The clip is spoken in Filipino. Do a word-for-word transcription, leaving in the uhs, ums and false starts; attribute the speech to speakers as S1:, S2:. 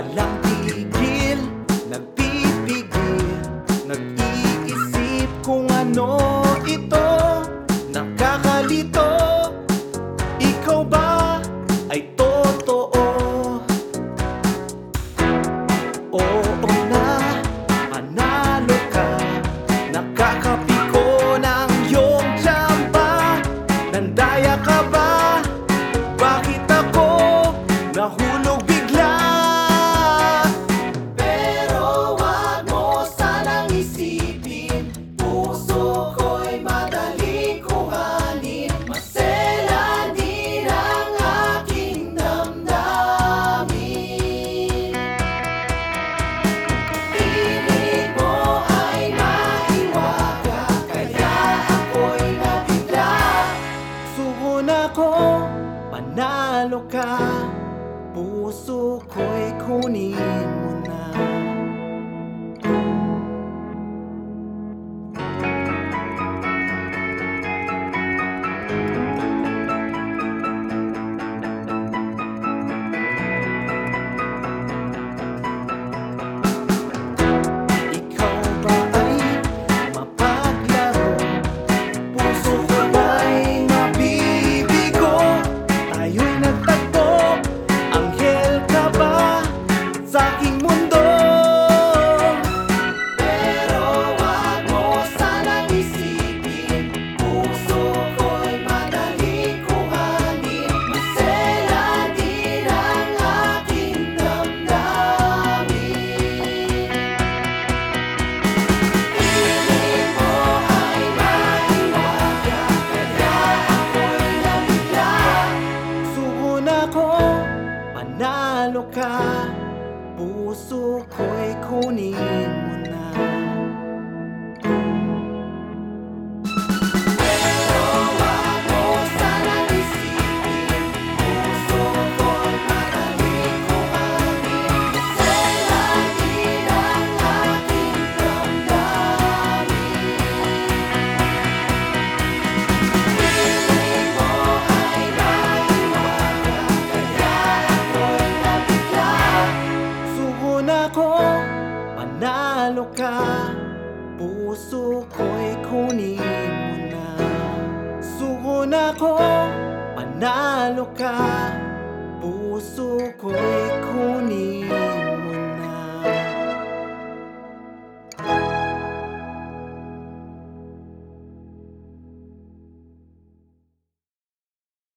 S1: Walang tigil, nagpipigil, nag-iisip kung ano ito, nakakalito. Ikaw ba ay totoo? Oo na, manalo ka. Nakakapiko ng iyong tiyamba. Nandaya ka ba? Bakit ako nahulog bigla? Pero wag mo sanang isipin, puso ko'y madaling kuhanin. Maselan din ang aking damdamin. Piling mo ay maiwaga, kaya ako'y nabigla. Suhon ako, panalo ka. Puso ko'y kunin mo na. Ikaw ba ay mapaglaro? Puso ko ba'y mabibigo? Tayo'y nagtagpo. Anghel ka ba sa aking mundo? Pero wag mo sanang isipin, puso ko'y madaling kuhanin. Maselan din ang aking damdamin. Piling mo ay maiwaga, kaya ako'y nabigla. Suhon ako, panalo ka. Puso ko'y kunin mo na. Pero wag mo sanang isipin, puso ko'y madaling kuhanin. Maselan din ang aking damdamin. Piling mo ay maiwaga, kaya ako'y nabigla. Suhon ako, panalo ka. Puso ko'y kunin mo na. Suhon ako, panalo ka.